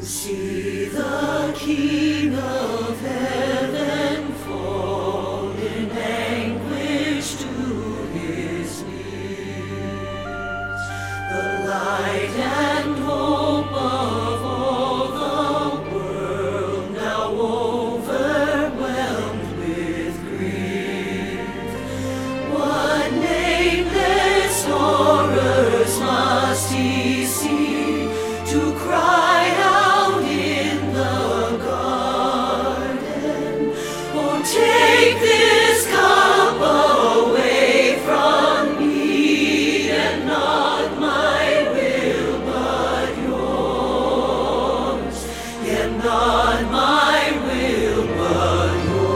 See the King of heaven fall in anguish to his knees. The light and hope of all the world now overwhelmed with grief. What nameless horrors must he see to cry out in the garden? Oh, take this cup away from me, and not my will but yours, yet not my will but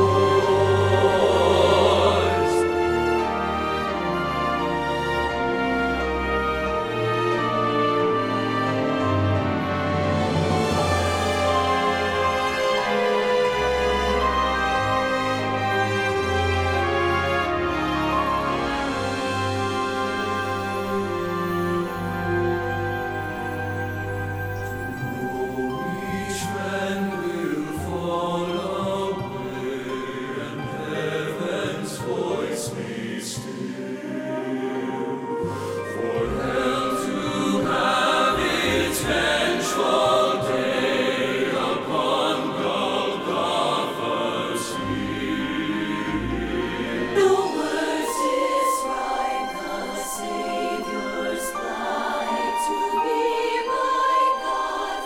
yours. Each man will fall away, and heaven's voice be still. For hell to have its vengeful day upon Golgotha's hill. No words describe the Savior's plight, to be by God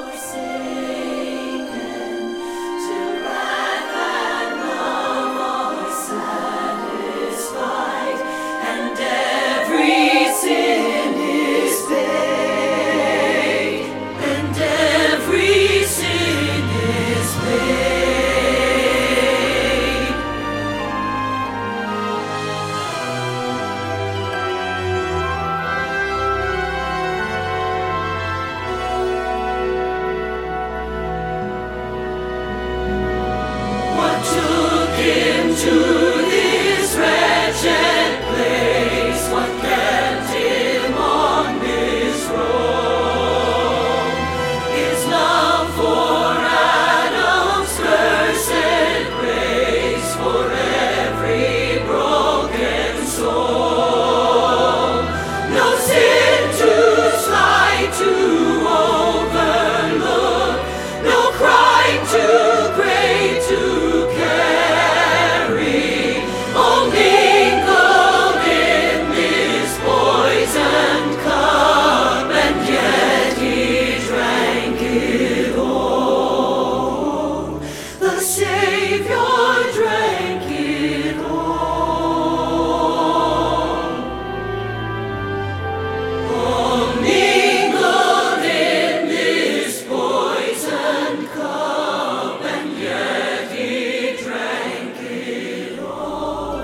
forsaken, till wrath and love are satisfied, and every sin is paid, and every sin is paid. What took him to this wretched place? What kept him on this road? His love for Adam's cursed grace, for every broken soul. No sin too slight to overlook, no crime too great to carry, all mingled in this poisoned cup, and yet he drank it all. The Savior drank it all. All mingled in this poisoned cup, and yet he drank it all.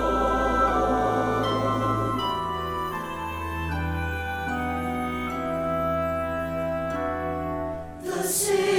The Savior